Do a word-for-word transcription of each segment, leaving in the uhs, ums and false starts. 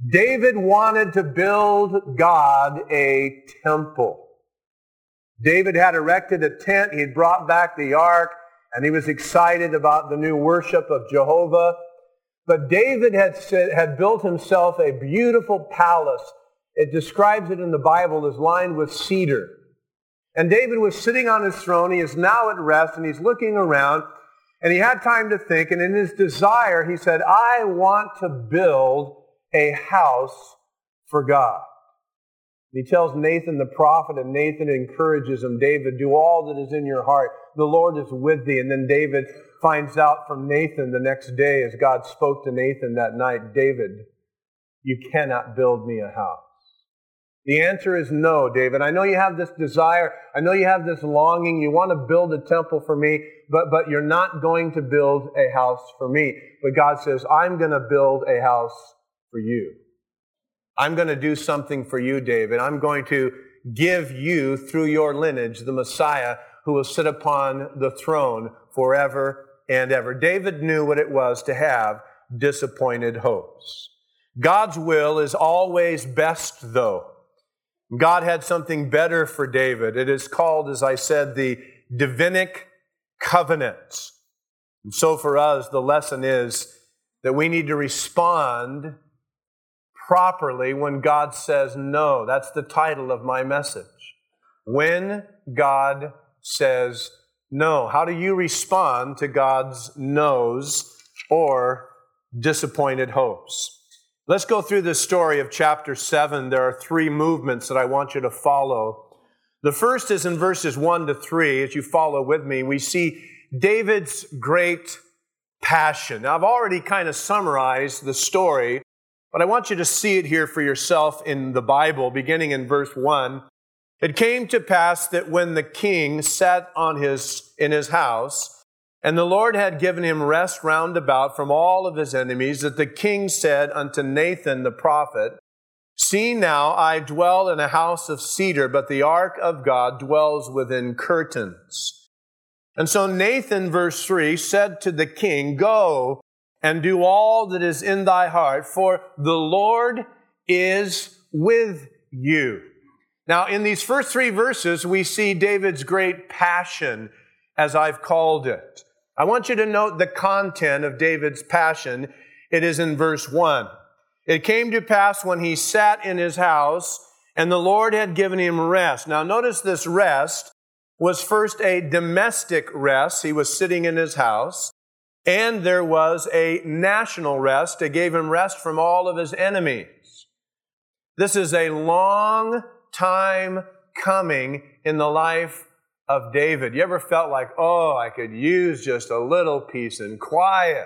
David wanted to build God a temple. David had erected a tent. He had brought back the ark, and he was excited about the new worship of Jehovah. But David had, said, had built himself a beautiful palace. It describes it in the Bible as lined with cedar. And David was sitting on his throne. He is now at rest, and he's looking around, and he had time to think. And in his desire, he said, I want to build a house for God. He tells Nathan the prophet, and Nathan encourages him, David, do all that is in your heart. The Lord is with thee. And then David finds out from Nathan the next day, as God spoke to Nathan that night, David, you cannot build me a house. The answer is no, David. I know you have this desire. I know you have this longing. You want to build a temple for me, but, but you're not going to build a house for me. But God says, I'm going to build a house for you. I'm going to do something for you, David. I'm going to give you, through your lineage, the Messiah who will sit upon the throne forever and ever. David knew what it was to have disappointed hopes. God's will is always best, though. God had something better for David. It is called, as I said, the Davidic covenant. And so for us, the lesson is that we need to respond properly when God says no. That's the title of my message. When God says no. How do you respond to God's no's or disappointed hopes? Let's go through the story of chapter seven. There are three movements that I want you to follow. The first is in verses one to three. As you follow with me, we see David's great passion. Now, I've already kind of summarized the story, but I want you to see it here for yourself in the Bible, beginning in verse one. It came to pass that when the king sat on his in his house, and the Lord had given him rest round about from all of his enemies, that the king said unto Nathan the prophet, See now, I dwell in a house of cedar, but the ark of God dwells within curtains. And so Nathan, verse three, said to the king, Go and do all that is in thy heart, for the Lord is with you. Now, in these first three verses, we see David's great passion, as I've called it. I want you to note the content of David's passion. It is in verse one. It came to pass when he sat in his house, and the Lord had given him rest. Now, notice this rest was first a domestic rest. He was sitting in his house. And there was a national rest. It gave him rest from all of his enemies. This is a long time coming in the life of David. You ever felt like, oh, I could use just a little peace and quiet.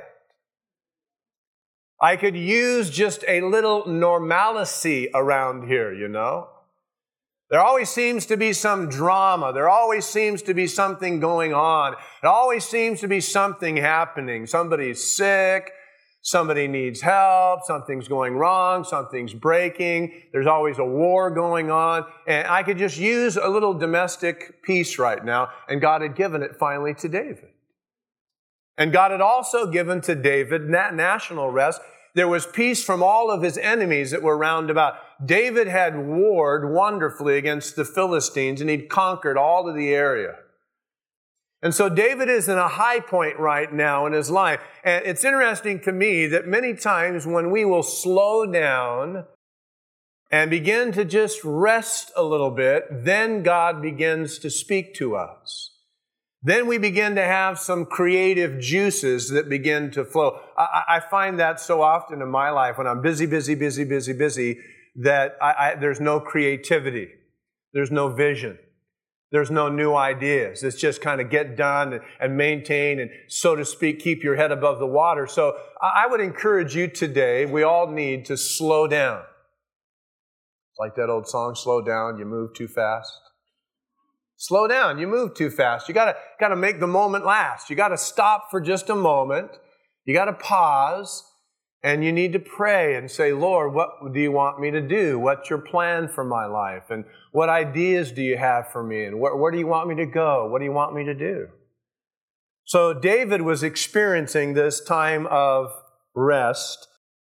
I could use just a little normalcy around here, you know? There always seems to be some drama. There always seems to be something going on. It always seems to be something happening. Somebody's sick. Somebody needs help. Something's going wrong. Something's breaking. There's always a war going on. And I could just use a little domestic peace right now. And God had given it finally to David. And God had also given to David national rest. There was peace from all of his enemies that were round about. David had warred wonderfully against the Philistines, and he'd conquered all of the area. And so David is in a high point right now in his life. And it's interesting to me that many times when we will slow down and begin to just rest a little bit, then God begins to speak to us. Then we begin to have some creative juices that begin to flow. I, I find that so often in my life when I'm busy, busy, busy, busy, busy, that I, I, there's no creativity. There's no vision. There's no new ideas. It's just kind of get done and, and maintain and, so to speak, keep your head above the water. So I, I would encourage you today, we all need to slow down. It's like that old song, slow down, you move too fast. Slow down. You move too fast. You gotta, gotta make the moment last. You gotta stop for just a moment. You gotta pause, and you need to pray and say, Lord, what do you want me to do? What's your plan for my life? And what ideas do you have for me? And where, where do you want me to go? What do you want me to do? So David was experiencing this time of rest.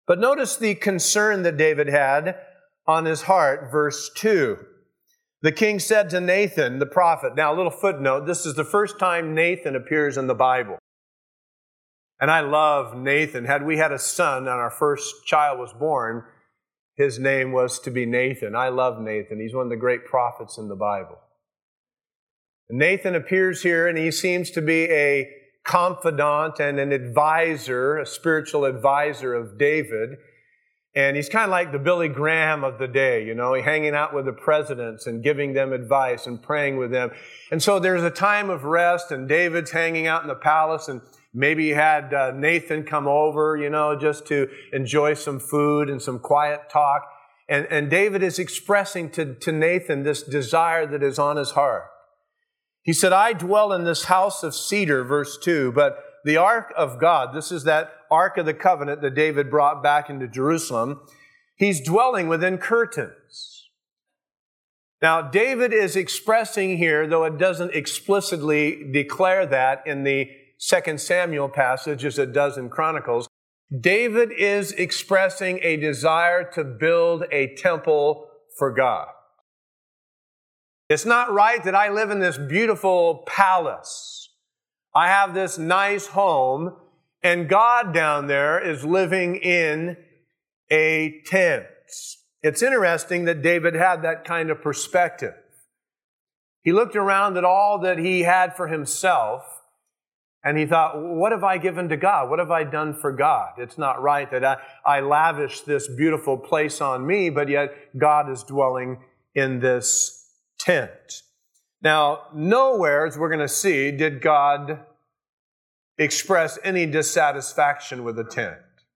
But notice the concern that David had on his heart, verse two. The king said to Nathan, the prophet, now a little footnote, this is the first time Nathan appears in the Bible. And I love Nathan. Had we had a son and our first child was born, his name was to be Nathan. I love Nathan. He's one of the great prophets in the Bible. Nathan appears here and he seems to be a confidant and an advisor, a spiritual advisor of David. And he's kind of like the Billy Graham of the day, you know, hanging out with the presidents and giving them advice and praying with them. And so there's a time of rest and David's hanging out in the palace and maybe he had uh, Nathan come over, you know, just to enjoy some food and some quiet talk. And, and David is expressing to, to Nathan this desire that is on his heart. He said, I dwell in this house of cedar, verse two, but the ark of God, this is that ark of the covenant that David brought back into Jerusalem, he's dwelling within curtains. Now, David is expressing here, though it doesn't explicitly declare that in the Second Samuel passage as it does in Chronicles, David is expressing a desire to build a temple for God. It's not right that I live in this beautiful palace. I have this nice home, and God down there is living in a tent. It's interesting that David had that kind of perspective. He looked around at all that he had for himself, and he thought, what have I given to God? What have I done for God? It's not right that I, I lavish this beautiful place on me, but yet God is dwelling in this tent. Now, nowhere, as we're going to see, did God express any dissatisfaction with the tent.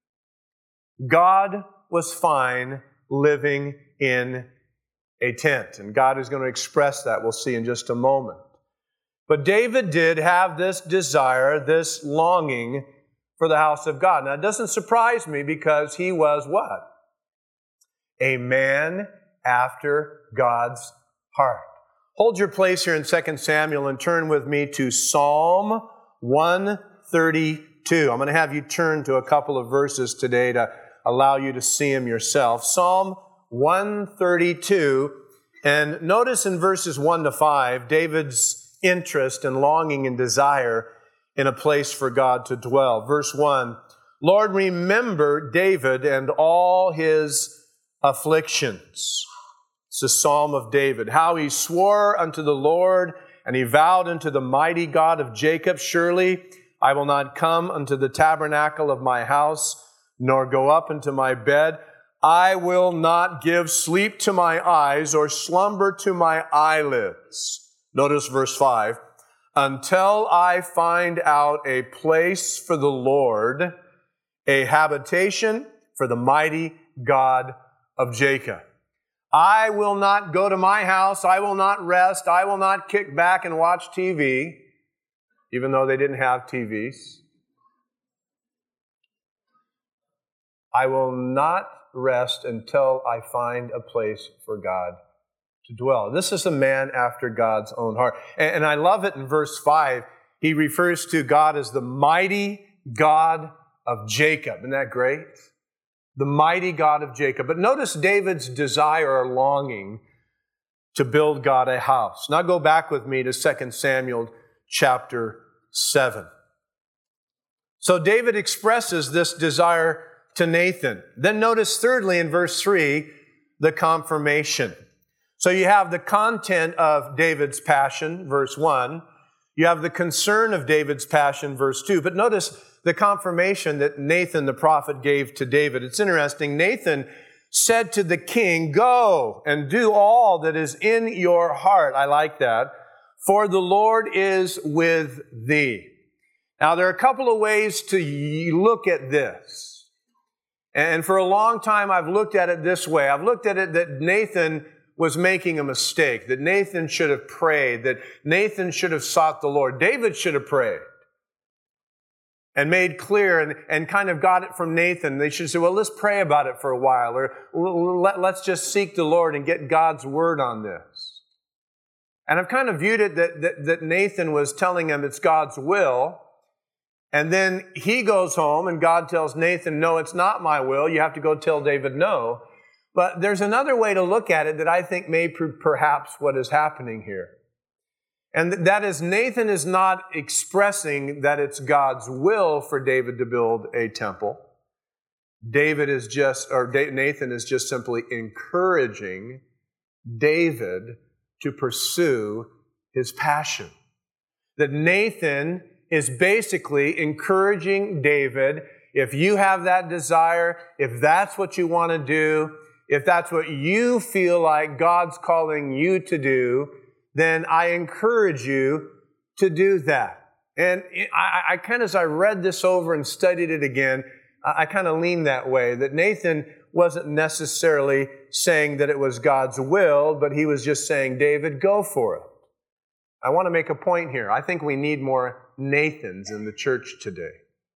God was fine living in a tent, and God is going to express that. We'll see in just a moment. But David did have this desire, this longing for the house of God. Now, it doesn't surprise me because he was what? A man after God's heart. Hold your place here in Second Samuel and turn with me to Psalm one thirty-two. I'm going to have you turn to a couple of verses today to allow you to see them yourself. Psalm one thirty-two, and notice in verses one to five, David's interest and longing and desire in a place for God to dwell. Verse one, Lord, remember David and all his afflictions. It's a psalm of David. How he swore unto the Lord, and he vowed unto the mighty God of Jacob, surely I will not come unto the tabernacle of my house, nor go up into my bed. I will not give sleep to my eyes, or slumber to my eyelids. Notice verse five. Until I find out a place for the Lord, a habitation for the mighty God of Jacob. I will not go to my house. I will not rest. I will not kick back and watch T V, even though they didn't have T Vs. I will not rest until I find a place for God to dwell. This is a man after God's own heart. And, and I love it in verse five. He refers to God as the mighty God of Jacob. Isn't that great? The mighty God of Jacob. But notice David's desire or longing to build God a house. Now go back with me to Second Samuel chapter seven. So David expresses this desire to Nathan. Then notice thirdly in verse three, the confirmation. So you have the content of David's passion, verse one. You have the concern of David's passion, verse two. But notice the confirmation that Nathan the prophet gave to David. It's interesting. Nathan said to the king, go and do all that is in your heart. I like that. For the Lord is with thee. Now, there are a couple of ways to look at this. And for a long time, I've looked at it this way. I've looked at it that Nathan was making a mistake, that Nathan should have prayed, that Nathan should have sought the Lord. David should have prayed and made clear and, and kind of got it from Nathan. They should say, well, let's pray about it for a while, or let, let's just seek the Lord and get God's word on this. And I've kind of viewed it that, that, that Nathan was telling him it's God's will, And then he goes home and God tells Nathan, no, it's not my will. You have to go tell David no. But there's another way to look at it that I think may be perhaps what is happening here. And that is, Nathan is not expressing that it's God's will for David to build a temple. David is just, or Nathan is just simply encouraging David to pursue his passion. That Nathan is basically encouraging David, if you have that desire, if that's what you want to do, if that's what you feel like God's calling you to do, then I encourage you to do that. And I, I kind of, as I read this over and studied it again, I, I kind of leaned that way, that Nathan wasn't necessarily saying that it was God's will, but he was just saying, David, go for it. I want to make a point here. I think we need more Nathans in the church today.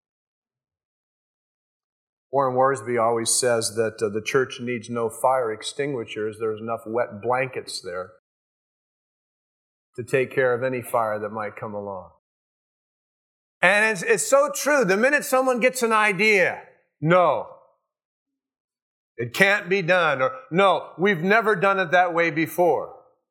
Warren Worsby always says that uh, the church needs no fire extinguishers. There's enough wet blankets there to take care of any fire that might come along. And it's, it's so true. The minute someone gets an idea, no, it can't be done, or no, we've never done it that way before.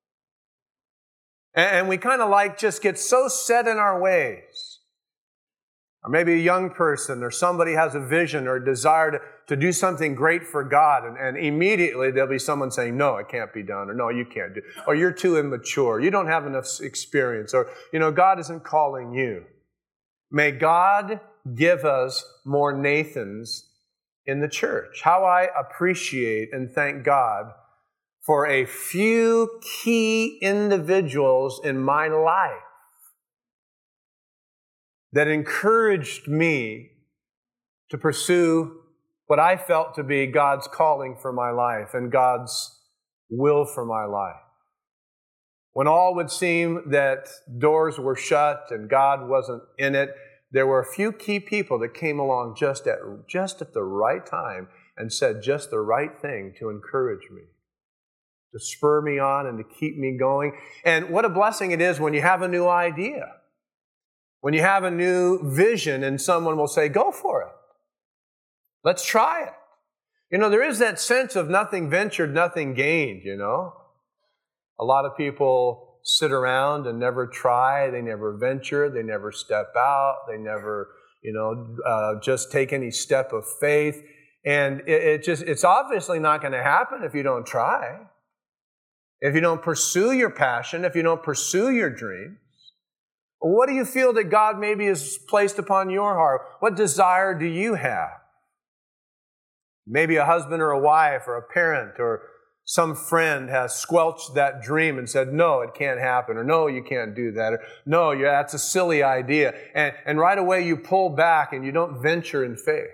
And, and we kind of like just get so set in our ways. Or maybe a young person or somebody has a vision or a desire to, to do something great for God, and, and immediately there'll be someone saying, no, it can't be done, or no, you can't do it, or you're too immature, you don't have enough experience, or, you know, God isn't calling you. May God give us more Nathans in the church. How I appreciate and thank God for a few key individuals in my life that encouraged me to pursue what I felt to be God's calling for my life and God's will for my life. When all would seem that doors were shut and God wasn't in it, there were a few key people that came along just at, just at the right time and said just the right thing to encourage me, to spur me on and to keep me going. And what a blessing it is when you have a new idea. When you have a new vision and someone will say, go for it. Let's try it. You know, there is that sense of nothing ventured, nothing gained, you know. A lot of people sit around and never try. They never venture. They never step out. They never, you know, uh, just take any step of faith. And it, it just, it's obviously not going to happen if you don't try. If you don't pursue your passion, if you don't pursue your dream. What do you feel that God maybe has placed upon your heart? What desire do you have? Maybe a husband or a wife or a parent or some friend has squelched that dream and said, no, it can't happen, or no, you can't do that, or no, yeah, that's a silly idea. And, and right away you pull back and you don't venture in faith.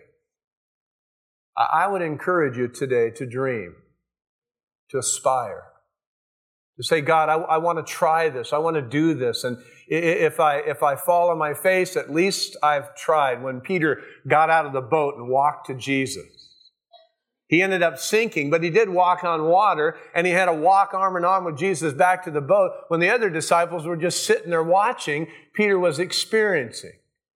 I would encourage you today to dream, to aspire. To say, God, I, I want to try this. I want to do this. And if I if I fall on my face, at least I've tried. When Peter got out of the boat and walked to Jesus, he ended up sinking, but he did walk on water, and he had to walk arm in arm with Jesus back to the boat. When the other disciples were just sitting there watching, Peter was experiencing.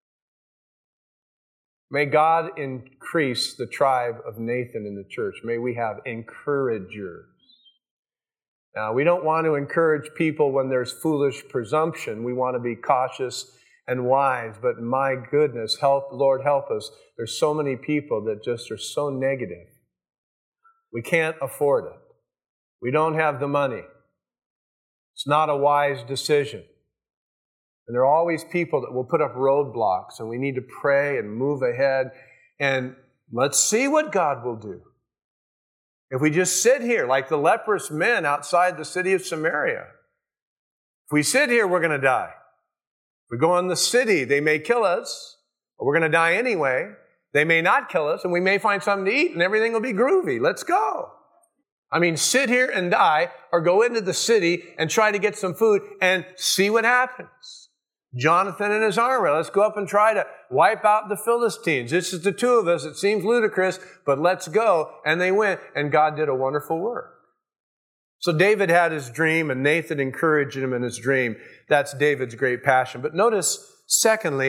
May God increase the tribe of Nathan in the church. May we have encouragers. Now, we don't want to encourage people when there's foolish presumption. We want to be cautious and wise. But my goodness, help, Lord, help us. There's so many people that just are so negative. We can't afford it. We don't have the money. It's not a wise decision. And there are always people that will put up roadblocks, and we need to pray and move ahead. And let's see what God will do. If we just sit here like the leprous men outside the city of Samaria, if we sit here, we're going to die. If we go in the city, they may kill us, but we're going to die anyway. They may not kill us, and we may find something to eat, and everything will be groovy. Let's go. I mean, sit here and die, or go into the city and try to get some food and see what happens. Jonathan and his army, let's go up and try to wipe out the Philistines. This is the two of us. It seems ludicrous, but let's go. And they went, and God did a wonderful work. So David had his dream, and Nathan encouraged him in his dream. That's David's great passion. But notice, secondly,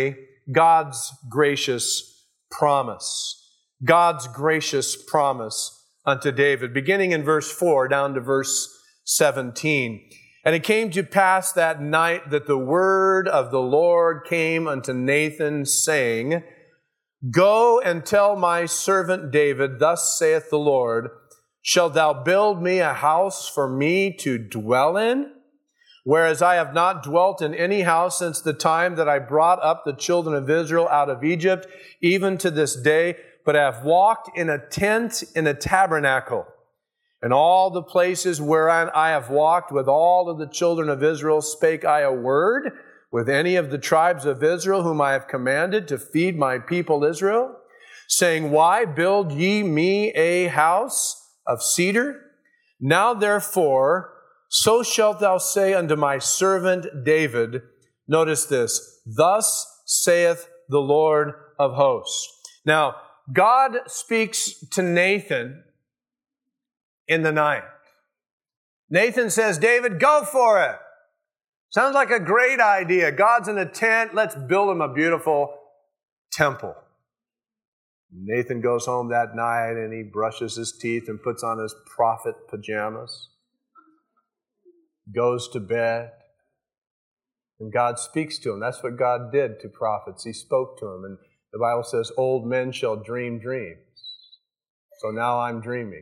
God's gracious promise. God's gracious promise unto David, beginning in verse four down to verse seventeen. And it came to pass that night that the word of the Lord came unto Nathan, saying, Go and tell my servant David, thus saith the Lord, Shalt thou build me a house for me to dwell in? Whereas I have not dwelt in any house since the time that I brought up the children of Israel out of Egypt, even to this day, but I have walked in a tent in a tabernacle. And all the places wherein I have walked with all of the children of Israel spake I a word with any of the tribes of Israel whom I have commanded to feed my people Israel, saying, Why build ye me a house of cedar? Now therefore, so shalt thou say unto my servant David, notice this, Thus saith the Lord of hosts. Now, God speaks to Nathan in the night. Nathan says, David, go for it. Sounds like a great idea. God's in a tent. Let's build him a beautiful temple. Nathan goes home that night and he brushes his teeth and puts on his prophet pajamas, goes to bed, and God speaks to him. That's what God did to prophets. He spoke to him. And the Bible says, old men shall dream dreams. So now I'm dreaming.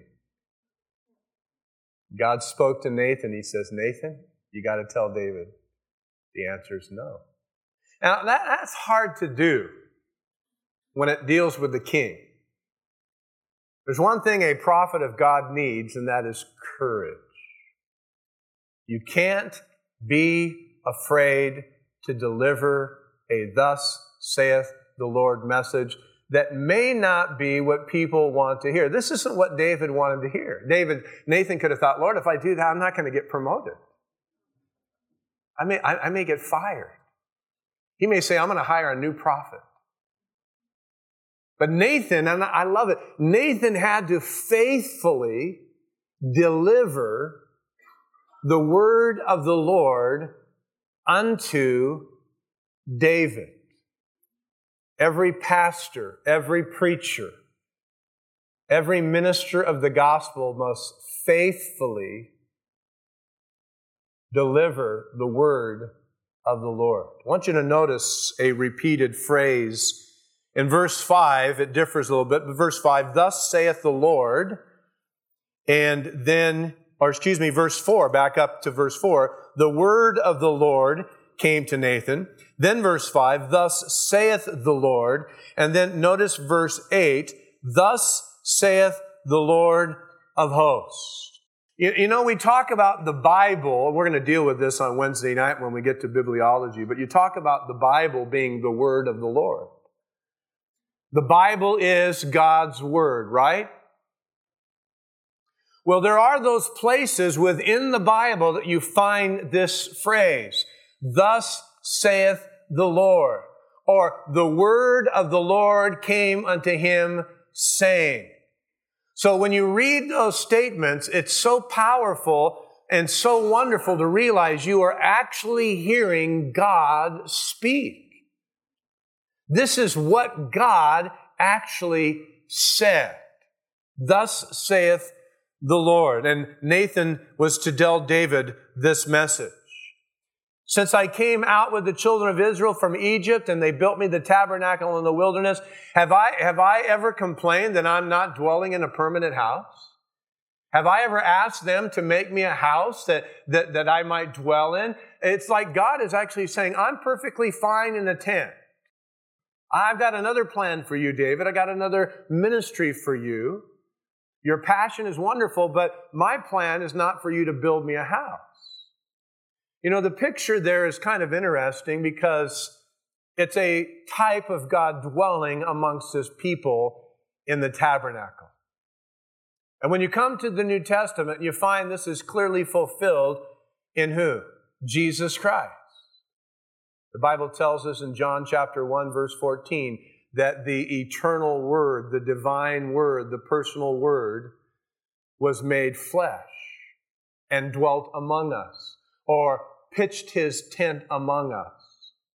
God spoke to Nathan. He says, Nathan, you got to tell David. The answer is no. Now, that, that's hard to do when it deals with the king. There's one thing a prophet of God needs, and that is courage. You can't be afraid to deliver a thus saith the Lord message that may not be what people want to hear. This isn't what David wanted to hear. David, Nathan could have thought, Lord, if I do that, I'm not going to get promoted. I may, I, I may get fired. He may say, I'm going to hire a new prophet. But Nathan, and I love it, Nathan had to faithfully deliver the word of the Lord unto David. Every pastor, every preacher, every minister of the gospel must faithfully deliver the word of the Lord. I want you to notice a repeated phrase. In verse five, it differs a little bit, but verse five, thus saith the Lord, and then, or excuse me, verse four, back up to verse four, the word of the Lord came to Nathan. Then verse five, thus saith the Lord. And then notice verse eight, thus saith the Lord of hosts. You, you know, we talk about the Bible, we're going to deal with this on Wednesday night when we get to bibliology, but you talk about the Bible being the word of the Lord. The Bible is God's word, right? Well, there are those places within the Bible that you find this phrase, thus saith the Lord, or the word of the Lord came unto him saying. So when you read those statements, it's so powerful and so wonderful to realize you are actually hearing God speak. This is what God actually said. Thus saith the Lord. And Nathan was to tell David this message. Since I came out with the children of Israel from Egypt and they built me the tabernacle in the wilderness, have I, have I ever complained that I'm not dwelling in a permanent house? Have I ever asked them to make me a house that, that, that I might dwell in? It's like God is actually saying, I'm perfectly fine in a tent. I've got another plan for you, David. I got another ministry for you. Your passion is wonderful, but my plan is not for you to build me a house. You know, the picture there is kind of interesting because it's a type of God dwelling amongst his people in the tabernacle. And when you come to the New Testament, you find this is clearly fulfilled in who? Jesus Christ. The Bible tells us in John chapter one, verse fourteen, that the eternal Word, the divine Word, the personal Word, was made flesh and dwelt among us, or pitched his tent among us.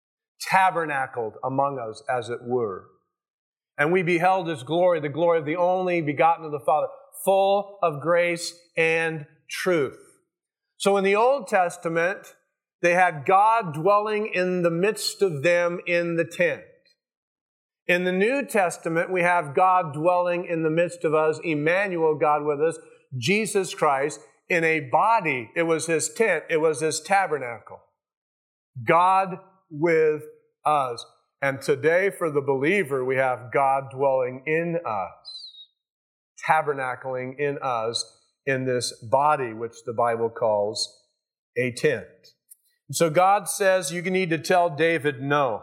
tabernacled among us, as it were. And we beheld His glory, the glory of the only begotten of the Father, full of grace and truth. So in the Old Testament, they had God dwelling in the midst of them in the tent. In the New Testament, we have God dwelling in the midst of us, Emmanuel, God with us, Jesus Christ, in a body. It was His tent. It was His tabernacle. God with us. And today, for the believer, we have God dwelling in us, tabernacling in us in this body, which the Bible calls a tent. So God says you need to tell David no.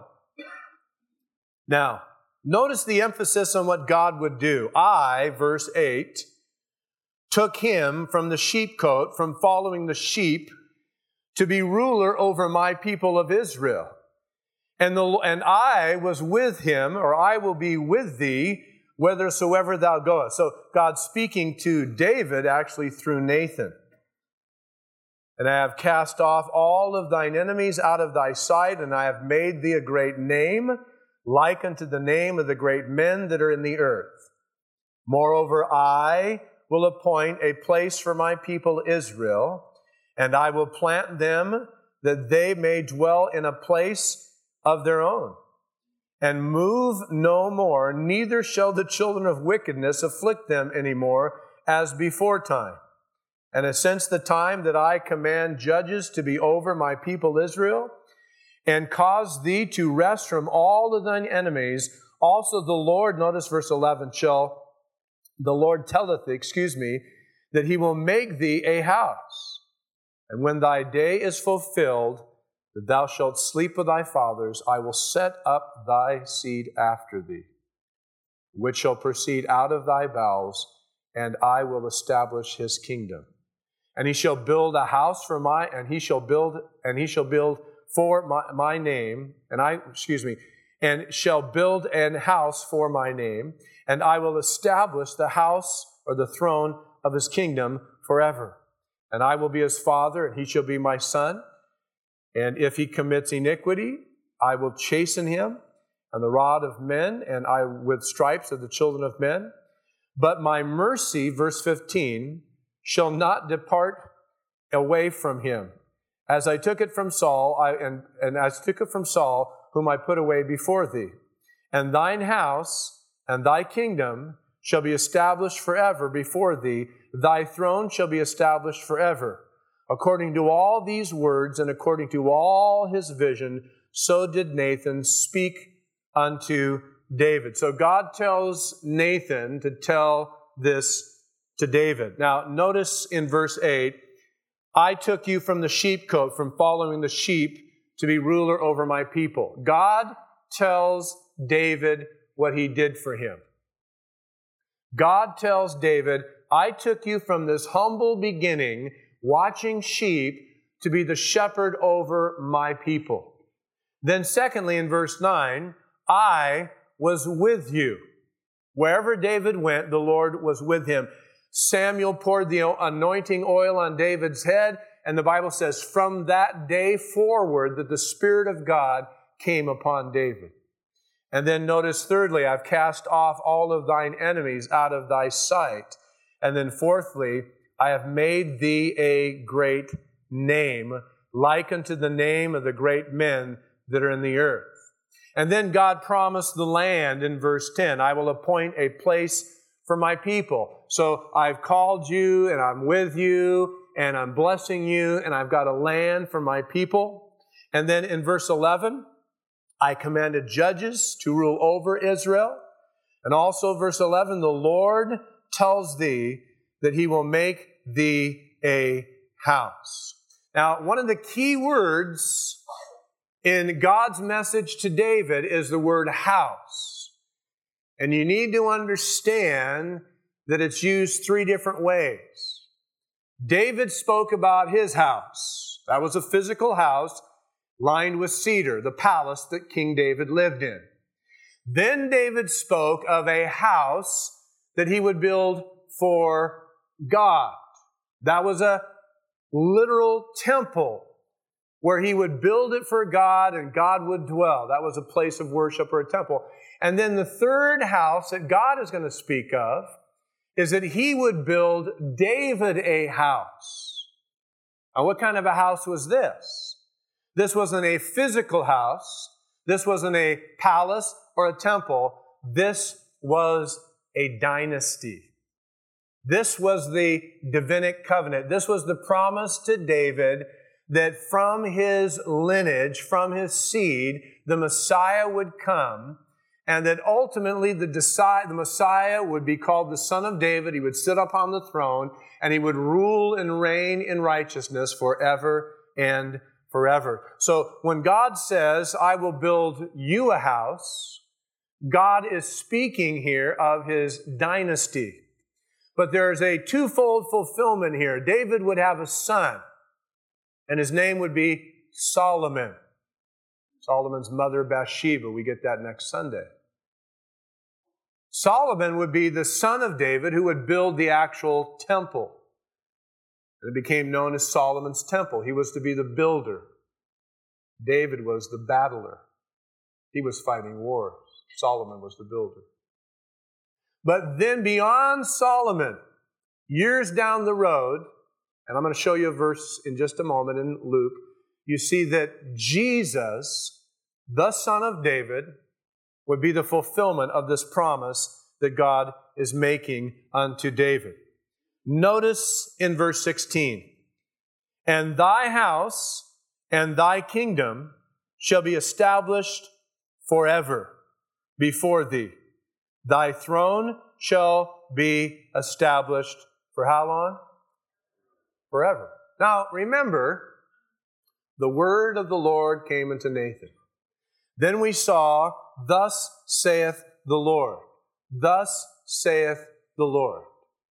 Now, notice the emphasis on what God would do. I, verse eight, took him from the sheepcote, from following the sheep, to be ruler over my people of Israel. And, the, and I was with him, or I will be with thee, whithersoever thou goest. So God's speaking to David actually through Nathan. And I have cast off all of thine enemies out of thy sight, and I have made thee a great name, like unto the name of the great men that are in the earth. Moreover, I will appoint a place for my people Israel, and I will plant them that they may dwell in a place of their own, and move no more, neither shall the children of wickedness afflict them any more as before time. And since the time that I command judges to be over my people Israel, and cause thee to rest from all of thine enemies, also the Lord, notice verse eleven, shall, the Lord telleth thee, excuse me, that He will make thee a house. And when thy day is fulfilled, that thou shalt sleep with thy fathers, I will set up thy seed after thee, which shall proceed out of thy bowels, and I will establish his kingdom. And he shall build a house for my, and he shall build, and he shall build for my, my name, and I, excuse me, and shall build an house for my name, and I will establish the house or the throne of his kingdom forever. And I will be his father, and he shall be my son. And if he commits iniquity, I will chasten him and the rod of men, and I with stripes of the children of men. But my mercy, verse fifteen, shall not depart away from him. As I took it from Saul, I, and, and as I took it from Saul, whom I put away before thee. And thine house and thy kingdom shall be established forever before thee. Thy throne shall be established forever. According to all these words and according to all his vision, so did Nathan speak unto David. So God tells Nathan to tell this to David. Now, notice in verse eight, I took you from the sheepcote, from following the sheep, to be ruler over my people. God tells David what he did for him. God tells David, I took you from this humble beginning, watching sheep, to be the shepherd over my people. Then secondly, in verse nine, I was with you. Wherever David went, the Lord was with him. Samuel poured the anointing oil on David's head, and the Bible says, from that day forward that the Spirit of God came upon David. And then notice thirdly, I've cast off all of thine enemies out of thy sight. And then fourthly, I have made thee a great name, like unto the name of the great men that are in the earth. And then God promised the land in verse ten. I will appoint a place for my people. So I've called you, and I'm with you, and I'm blessing you, and I've got a land for my people. And then in verse eleven, I commanded judges to rule over Israel. And also verse eleven, the Lord tells thee that he will make thee a house. Now, one of the key words in God's message to David is the word house. And you need to understand that it's used three different ways. David spoke about his house. That was a physical house lined with cedar, the palace that King David lived in. Then David spoke of a house that he would build for God. That was a literal temple where he would build it for God and God would dwell. That was a place of worship or a temple. And then the third house that God is going to speak of is that he would build David a house. Now, what kind of a house was this? This wasn't a physical house. This wasn't a palace or a temple. This was a dynasty. This was the Davidic covenant. This was the promise to David that from his lineage, from his seed, the Messiah would come, and that ultimately the, the Messiah would be called the Son of David. He would sit upon the throne, and he would rule and reign in righteousness forever and forever. So when God says, I will build you a house, God is speaking here of his dynasty. But there's a twofold fulfillment here. David would have a son, and his name would be Solomon. Solomon's mother, Bathsheba. We get that next Sunday. Solomon would be the son of David who would build the actual temple. And it became known as Solomon's temple. He was to be the builder. David was the battler. He was fighting wars. Solomon was the builder. But then beyond Solomon, years down the road, and I'm going to show you a verse in just a moment in Luke, you see that Jesus, the son of David, would be the fulfillment of this promise that God is making unto David. Notice in verse sixteen, and thy house and thy kingdom shall be established forever before thee. Thy throne shall be established for how long? Forever. Now, remember, the word of the Lord came unto Nathan. Then we saw, thus saith the Lord. Thus saith the Lord.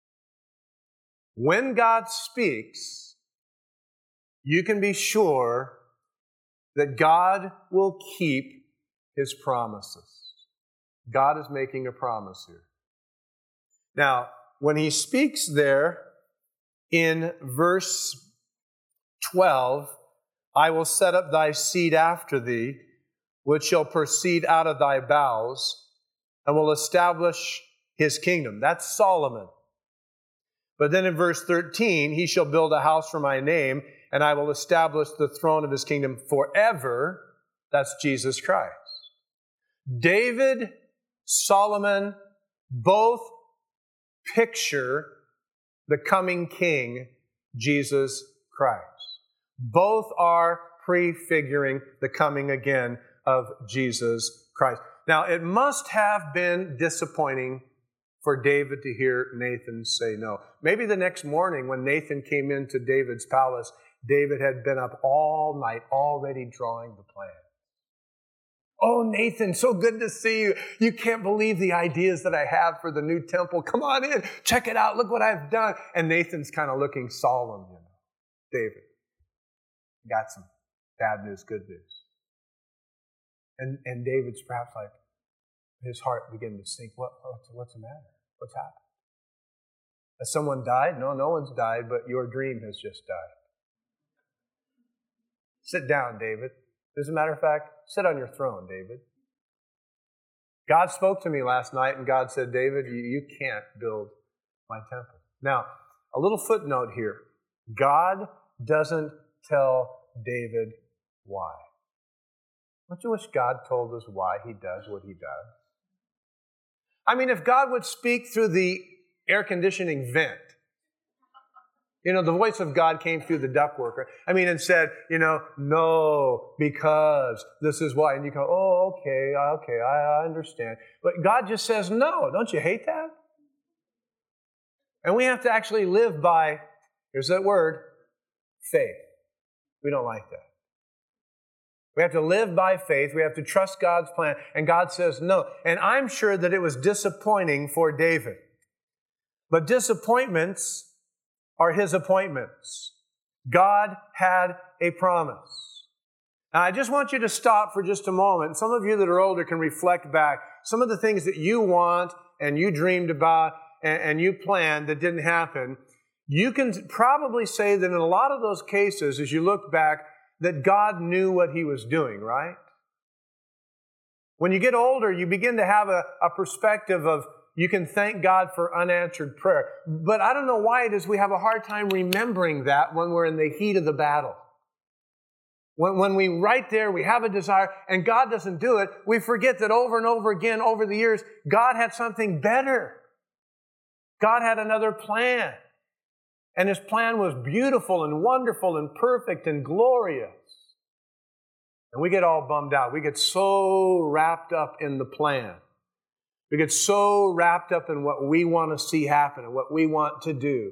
When God speaks, you can be sure that God will keep his promises. God is making a promise here. Now, when he speaks there in verse twelve, I will set up thy seed after thee, which shall proceed out of thy bowels, and will establish his kingdom. That's Solomon. But then in verse thirteen, he shall build a house for my name, and I will establish the throne of his kingdom forever. That's Jesus Christ. David, Solomon, both picture the coming King, Jesus Christ. Both are prefiguring the coming again of Jesus Christ. Now, it must have been disappointing for David to hear Nathan say no. Maybe the next morning when Nathan came into David's palace, David had been up all night already drawing the plan. Oh, Nathan, so good to see you. You can't believe the ideas that I have for the new temple. Come on in, check it out, look what I've done. And Nathan's kind of looking solemn, you know. David, got some bad news, good news. And, and David's perhaps like, his heart began to sink. What, what's, what's the matter? What's happened? Has someone died? No, no one's died, but your dream has just died. Sit down, David. As a matter of fact, sit on your throne, David. God spoke to me last night, and God said, David, you, you can't build my temple. Now, a little footnote here. God doesn't tell David why. Don't you wish God told us why he does what he does? I mean, if God would speak through the air conditioning vent, you know, the voice of God came through the ductwork, I mean, and said, you know, no, because this is why. And you go, oh, okay, okay, I, I understand. But God just says no. Don't you hate that? And we have to actually live by, here's that word, faith. We don't like that. We have to live by faith. We have to trust God's plan. And God says no. And I'm sure that it was disappointing for David. But disappointments are his appointments. God had a promise. Now, I just want you to stop for just a moment. Some of you that are older can reflect back. Some of the things that you want and you dreamed about and, and you planned that didn't happen, you can probably say that in a lot of those cases, as you look back, that God knew what He was doing, right? When you get older, you begin to have a, a perspective of you can thank God for unanswered prayer. But I don't know why it is we have a hard time remembering that when we're in the heat of the battle. When, when we right there, we have a desire, and God doesn't do it, we forget that over and over again, over the years, God had something better. God had another plan. And His plan was beautiful and wonderful and perfect and glorious. And we get all bummed out. We get so wrapped up in the plan. We get so wrapped up in what we want to see happen and what we want to do.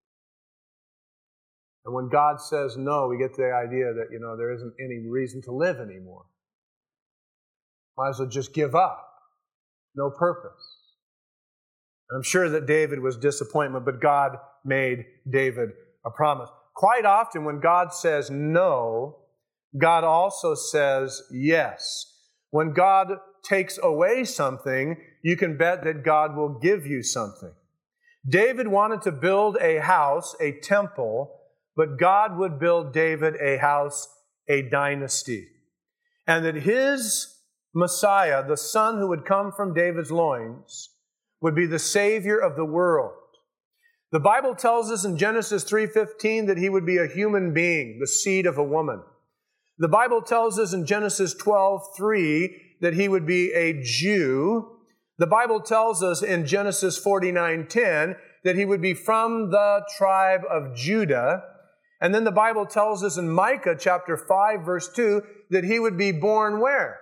And when God says no, we get the idea that, you know, there isn't any reason to live anymore. Might as well just give up. No purpose. And I'm sure that David was disappointed, but God made David a promise. Quite often when God says no, God also says yes. When God takes away something, you can bet that God will give you something. David wanted to build a house, a temple, but God would build David a house, a dynasty. And that his Messiah, the son who would come from David's loins, would be the Savior of the world. The Bible tells us in Genesis three fifteen that he would be a human being, the seed of a woman. The Bible tells us in Genesis twelve three that he would be a Jew. The Bible tells us in Genesis forty-nine ten that he would be from the tribe of Judah. And then the Bible tells us in Micah chapter five verse two that he would be born where?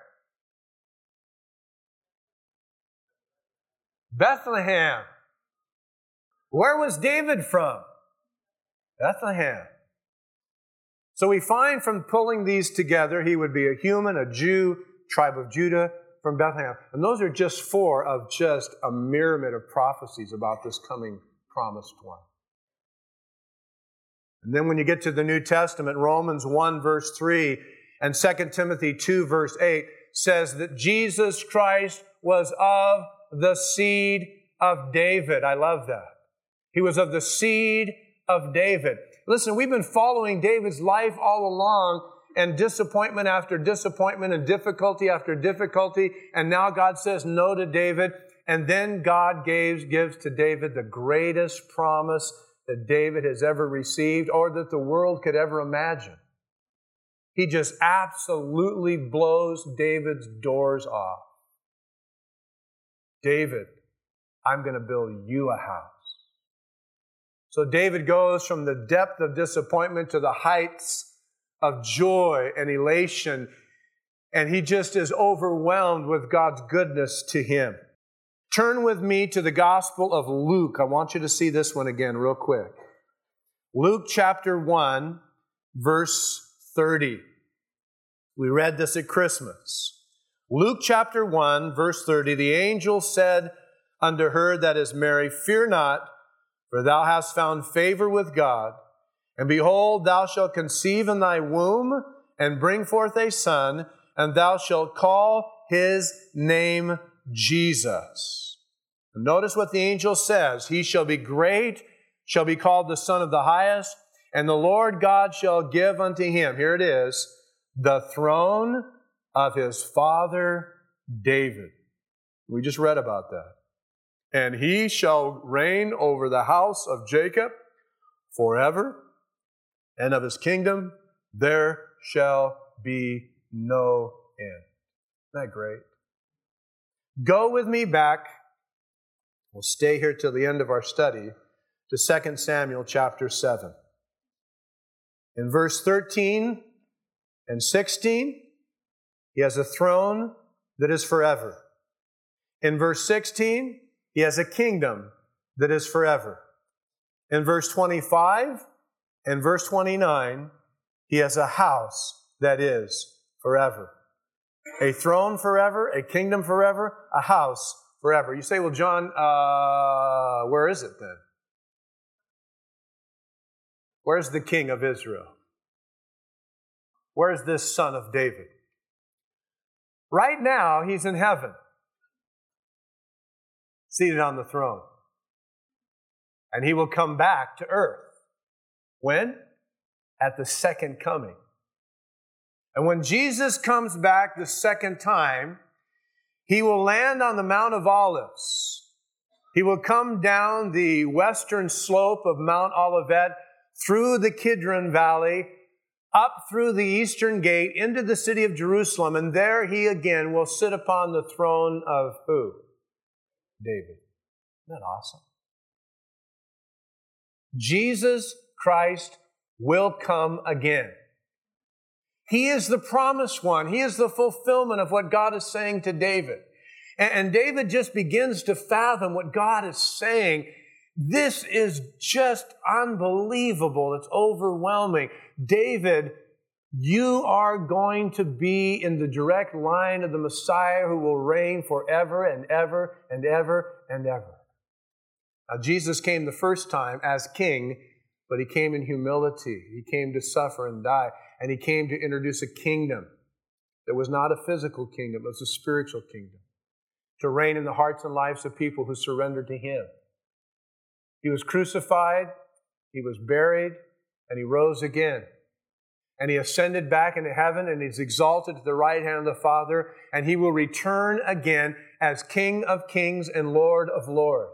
Bethlehem. Where was David from? Bethlehem. So we find from pulling these together, he would be a human, a Jew, tribe of Judah, from Bethlehem. And those are just four of just a myriad of prophecies about this coming promised one. And then when you get to the New Testament, Romans one verse three and Second Timothy two verse eight says that Jesus Christ was of the seed of David. I love that. He was of the seed of David. Listen, we've been following David's life all along, and disappointment after disappointment and difficulty after difficulty, and now God says no to David, and then God gives, gives to David the greatest promise that David has ever received or that the world could ever imagine. He just absolutely blows David's doors off. David, I'm going to build you a house. So David goes from the depth of disappointment to the heights of joy and elation, and he just is overwhelmed with God's goodness to him. Turn with me to the Gospel of Luke. I want you to see this one again real quick. Luke chapter one, verse thirty. We read this at Christmas. Luke chapter one, verse thirty. The angel said unto her, that is Mary, fear not, for thou hast found favor with God. And behold, thou shalt conceive in thy womb, and bring forth a son, and thou shalt call his name Jesus. And notice what the angel says. He shall be great, shall be called the Son of the Highest, and the Lord God shall give unto him, here it is, the throne of his father David. We just read about that. And he shall reign over the house of Jacob forever, and of his kingdom there shall be no end. Isn't that great? Go with me back. We'll stay here till the end of our study to Second Samuel chapter seven. In verse thirteen and sixteen, he has a throne that is forever. In verse sixteen, he has a kingdom that is forever. In verse twenty-five and verse twenty-nine, he has a house that is forever. A throne forever, a kingdom forever, a house forever. You say, well, John, uh, where is it then? Where's the king of Israel? Where's this son of David? Right now, he's in heaven, seated on the throne. And he will come back to earth. When? At the second coming. And when Jesus comes back the second time, he will land on the Mount of Olives. He will come down the western slope of Mount Olivet, through the Kidron Valley, up through the eastern gate, into the city of Jerusalem, and there he again will sit upon the throne of who? David. Isn't that awesome? Jesus Christ will come again. He is the promised one. He is the fulfillment of what God is saying to David. And David just begins to fathom what God is saying. This is just unbelievable. It's overwhelming. David, you are going to be in the direct line of the Messiah who will reign forever and ever and ever and ever. Now, Jesus came the first time as king, but he came in humility. He came to suffer and die, and he came to introduce a kingdom that was not a physical kingdom, it was a spiritual kingdom, to reign in the hearts and lives of people who surrendered to him. He was crucified, he was buried, and he rose again. And he ascended back into heaven, and he's exalted to the right hand of the Father, and he will return again as King of kings and Lord of lords.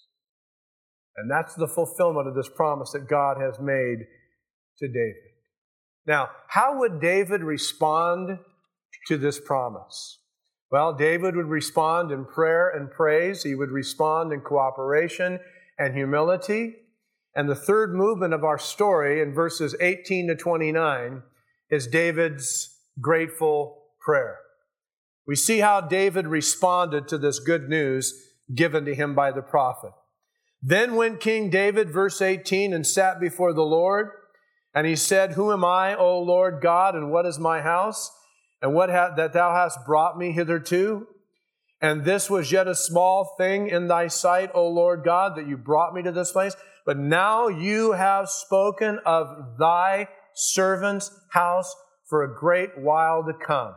And that's the fulfillment of this promise that God has made to David. Now, how would David respond to this promise? Well, David would respond in prayer and praise. He would respond in cooperation and humility. And the third movement of our story in verses eighteen to twenty-nine is David's grateful prayer. We see how David responded to this good news given to him by the prophet. Then went King David, verse eighteen, and sat before the Lord, and he said, Who am I, O Lord God, and what is my house, and what ha- that thou hast brought me hitherto? And this was yet a small thing in thy sight, O Lord God, that you brought me to this place. But now you have spoken of thy servant's house for a great while to come.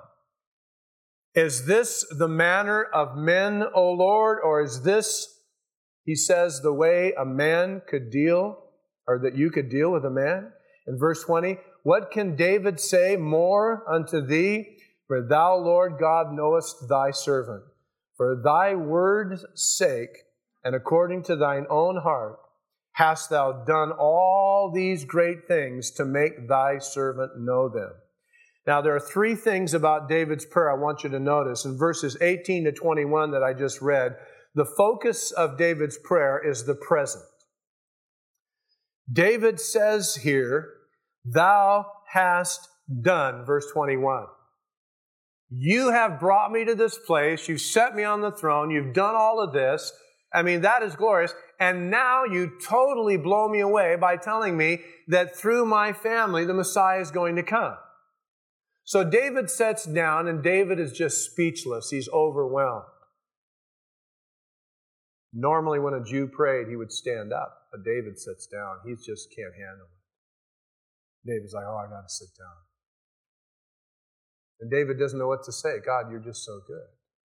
Is this the manner of men, O Lord, or is this, he says, the way a man could deal, or that you could deal with a man? In verse twenty, what can David say more unto thee? For thou, Lord God, knowest thy servant. For thy word's sake, and according to thine own heart, hast thou done all these great things to make thy servant know them. Now, there are three things about David's prayer I want you to notice. In verses eighteen to twenty-one that I just read, the focus of David's prayer is the present. David says here, Thou hast done, verse twenty-one. You have brought me to this place. You've set me on the throne. You've done all of this. I mean, that is glorious. And now you totally blow me away by telling me that through my family, the Messiah is going to come. So David sits down, and David is just speechless. He's overwhelmed. Normally, when a Jew prayed, he would stand up. But David sits down. He just can't handle it. David's like, oh, I got to sit down. And David doesn't know what to say. God, you're just so good.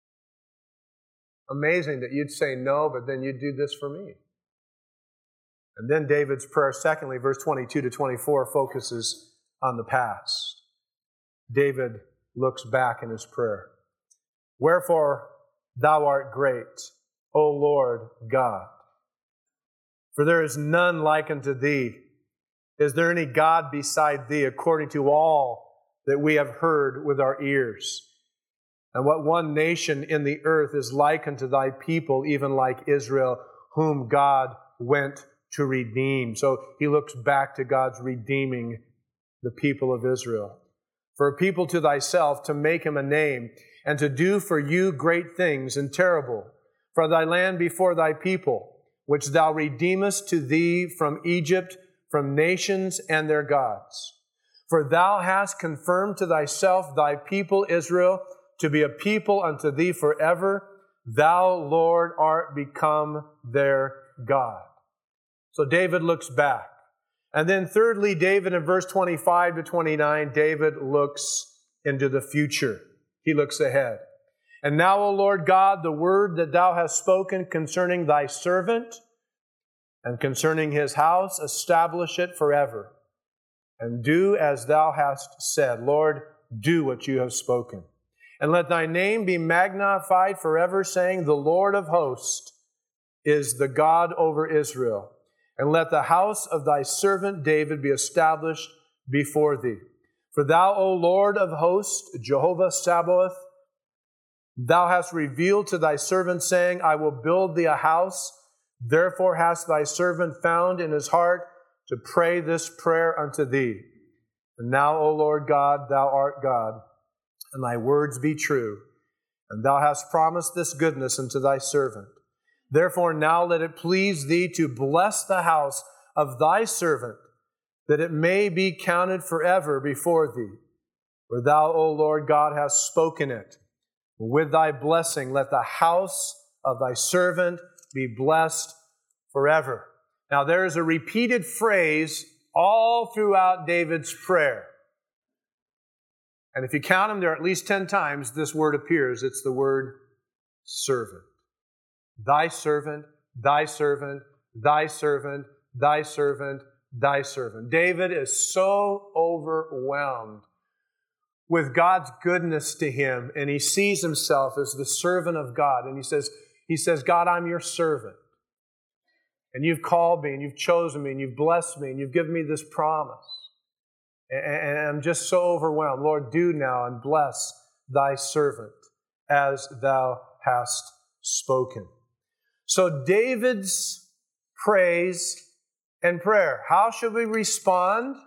Amazing that you'd say no, but then you'd do this for me. And then David's prayer, secondly, verse twenty-two to twenty-four, focuses on the past. David looks back in his prayer. Wherefore thou art great, O Lord God. For there is none like unto thee. Is there any God beside thee, according to all that we have heard with our ears? And what one nation in the earth is like unto thy people, even like Israel, whom God went to redeem? So he looks back to God's redeeming the people of Israel. For a people to thyself, to make him a name, and to do for you great things and terrible, for thy land before thy people, which thou redeemest to thee from Egypt, from nations and their gods. For thou hast confirmed to thyself thy people Israel, to be a people unto thee forever. Thou, Lord, art become their God. So David looks back. And then thirdly, David in verse twenty-five to twenty-nine, David looks into the future. He looks ahead. And now, O Lord God, the word that thou hast spoken concerning thy servant and concerning his house, establish it forever. And do as thou hast said. Lord, do what you have spoken. And let thy name be magnified forever, saying, the Lord of hosts is the God over Israel. And let the house of thy servant David be established before thee. For thou, O Lord of hosts, Jehovah Sabaoth, thou hast revealed to thy servant, saying, I will build thee a house. Therefore hast thy servant found in his heart to pray this prayer unto thee. And now, O Lord God, thou art God, and thy words be true. And thou hast promised this goodness unto thy servant. Therefore now let it please thee to bless the house of thy servant, that it may be counted forever before thee. For thou, O Lord God, hast spoken it. With thy blessing let the house of thy servant be blessed forever. Now there is a repeated phrase all throughout David's prayer. And if you count them, there are at least ten times this word appears. It's the word servant. Thy servant, thy servant, thy servant, thy servant, thy servant. David is so overwhelmed with God's goodness to him, and he sees himself as the servant of God. And he says, he says, God, I'm your servant. And you've called me, and you've chosen me, and you've blessed me, and you've given me this promise. And I'm just so overwhelmed. Lord, do now and bless thy servant as thou hast spoken. So David's praise and prayer. How should we respond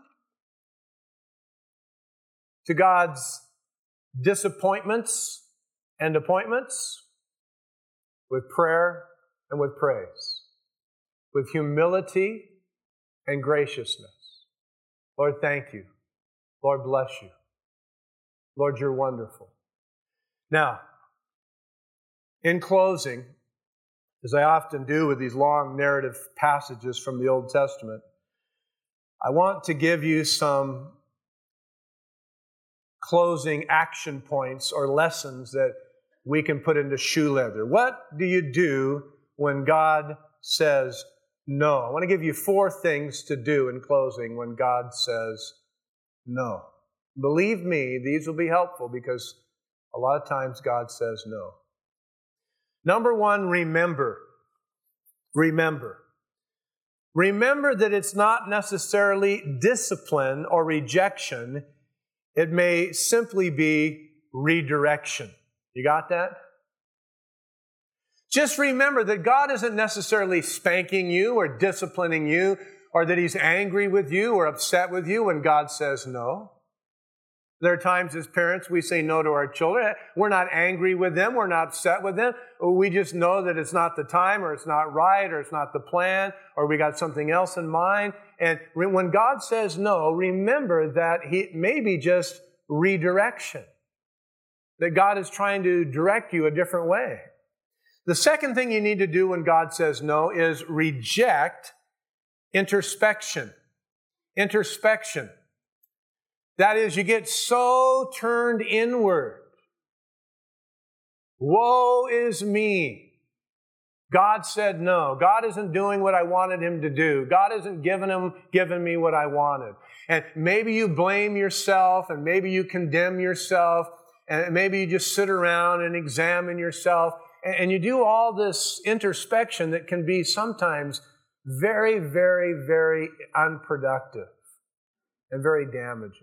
to God's disappointments and appointments? With prayer and with praise. With humility and graciousness. Lord, thank you. Lord, bless you. Lord, you're wonderful. Now, in closing, as I often do with these long narrative passages from the Old Testament, I want to give you some closing action points or lessons that we can put into shoe leather. What do you do when God says no? I want to give you four things to do in closing when God says no. Believe me, these will be helpful because a lot of times God says no. Number one, remember. Remember. Remember that it's not necessarily discipline or rejection. It may simply be redirection. You got that? Just remember that God isn't necessarily spanking you or disciplining you, or that He's angry with you or upset with you when God says no. There are times as parents we say no to our children. We're not angry with them. We're not upset with them. We just know that it's not the time, or it's not right, or it's not the plan, or we got something else in mind. And when God says no, remember that He may be just redirection. That God is trying to direct you a different way. The second thing you need to do when God says no is reject introspection. Introspection. That is, you get so turned inward. Woe is me. God said no. God isn't doing what I wanted Him to do. God isn't giving him, giving me what I wanted. And maybe you blame yourself, and maybe you condemn yourself, and maybe you just sit around and examine yourself, and you do all this introspection that can be sometimes very, very, very unproductive and very damaging.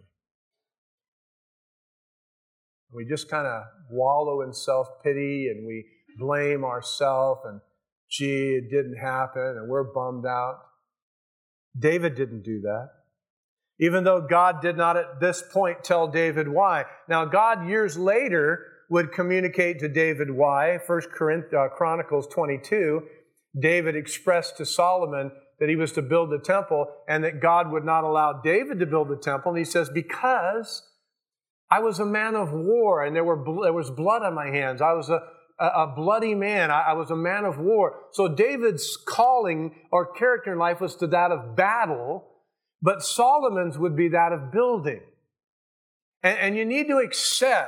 We just kind of wallow in self-pity, and we blame ourselves, and gee, it didn't happen, and we're bummed out. David didn't do that. Even though God did not at this point tell David why. Now, God years later would communicate to David why. First Chronicles twenty-two, David expressed to Solomon that he was to build the temple, and that God would not allow David to build the temple. And he says, because I was a man of war, and there were there was blood on my hands. I was a, a, a bloody man. I, I was a man of war. So David's calling or character in life was to that of battle, but Solomon's would be that of building. And, and you need to accept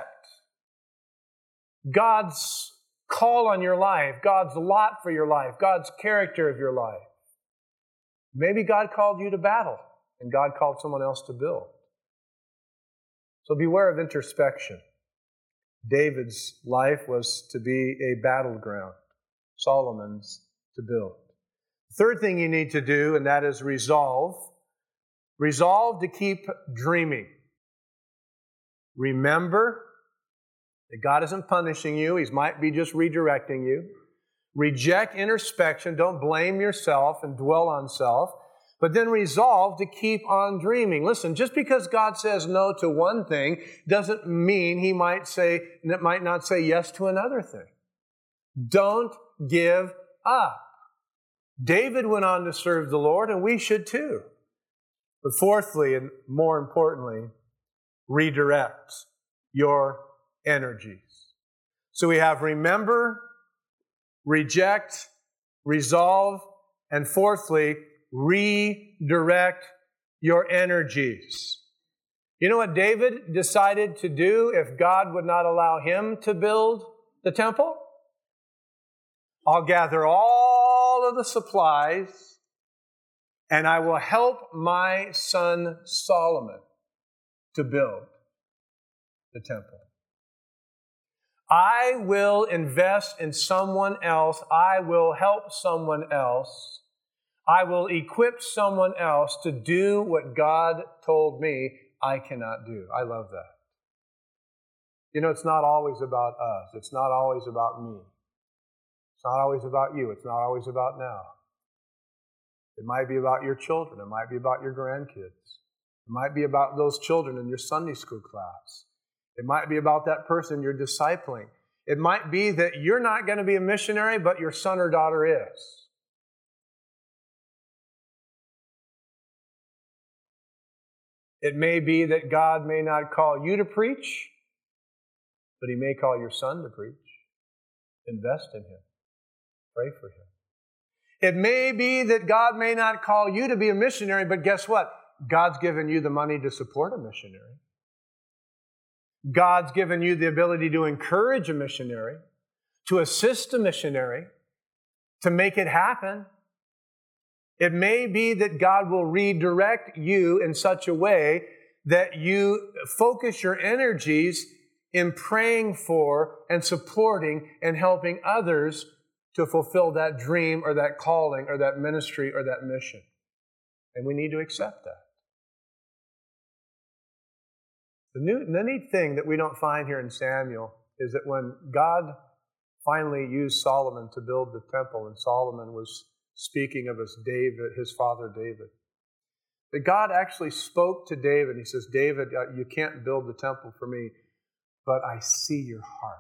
God's call on your life, God's lot for your life, God's character of your life. Maybe God called you to battle, and God called someone else to build. So beware of introspection. David's life was to be a battleground. Solomon's to build. Third thing you need to do, and that is resolve. Resolve to keep dreaming. Remember that God isn't punishing you. He might be just redirecting you. Reject introspection. Don't blame yourself and dwell on self. But then resolve to keep on dreaming. Listen, just because God says no to one thing doesn't mean He might say, might not say yes to another thing. Don't give up. David went on to serve the Lord, and we should too. But fourthly, and more importantly, redirect your energies. So we have remember, reject, resolve, and fourthly, redirect your energies. You know what David decided to do if God would not allow him to build the temple? I'll gather all of the supplies and I will help my son Solomon to build the temple. I will invest in someone else. I will help someone else. I will equip someone else to do what God told me I cannot do. I love that. You know, it's not always about us. It's not always about me. It's not always about you. It's not always about now. It might be about your children. It might be about your grandkids. It might be about those children in your Sunday school class. It might be about that person you're discipling. It might be that you're not going to be a missionary, but your son or daughter is. It may be that God may not call you to preach, but He may call your son to preach. Invest in him. Pray for him. It may be that God may not call you to be a missionary, but guess what? God's given you the money to support a missionary. God's given you the ability to encourage a missionary, to assist a missionary, to make it happen. It may be that God will redirect you in such a way that you focus your energies in praying for and supporting and helping others to fulfill that dream or that calling or that ministry or that mission. And we need to accept that. The, new, the neat thing that we don't find here in Samuel is that when God finally used Solomon to build the temple, and Solomon was speaking of his David, his father David, that God actually spoke to David. He says, David, you can't build the temple for me, but I see your heart.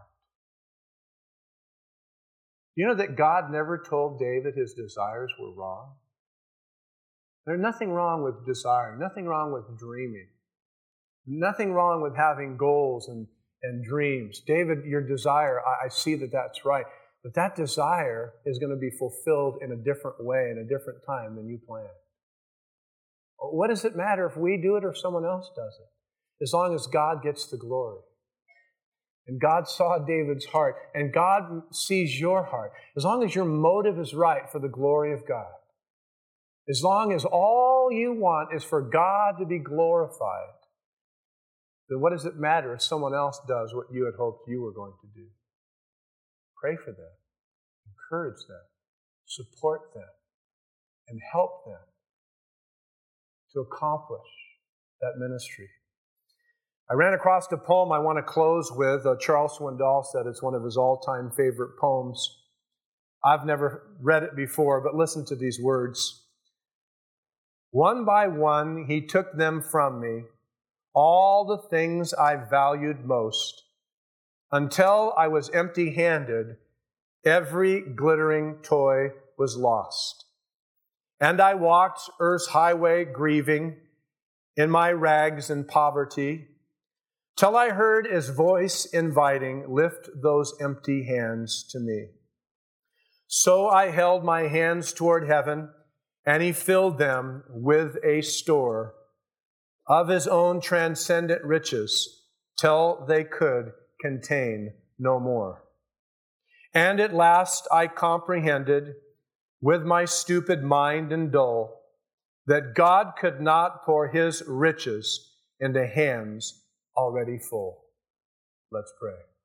You know that God never told David his desires were wrong? There's nothing wrong with desiring, nothing wrong with dreaming, nothing wrong with having goals and, and dreams. David, your desire, I, I see that that's right. But that desire is going to be fulfilled in a different way, in a different time than you planned. What does it matter if we do it or if someone else does it? As long as God gets the glory. And God saw David's heart, and God sees your heart. As long as your motive is right for the glory of God. As long as all you want is for God to be glorified, then what does it matter if someone else does what you had hoped you were going to do? Pray for them, encourage them, support them, and help them to accomplish that ministry. I ran across a poem I want to close with. Uh, Charles Swindoll said it's one of his all-time favorite poems. I've never read it before, but listen to these words. One by one, He took them from me, all the things I valued most. Until I was empty-handed, every glittering toy was lost. And I walked earth's highway grieving in my rags and poverty, till I heard His voice inviting, lift those empty hands to me. So I held my hands toward heaven, and He filled them with a store of His own transcendent riches, till they could contain no more. And at last I comprehended, with my stupid mind and dull, that God could not pour His riches into hands already full. Let's pray.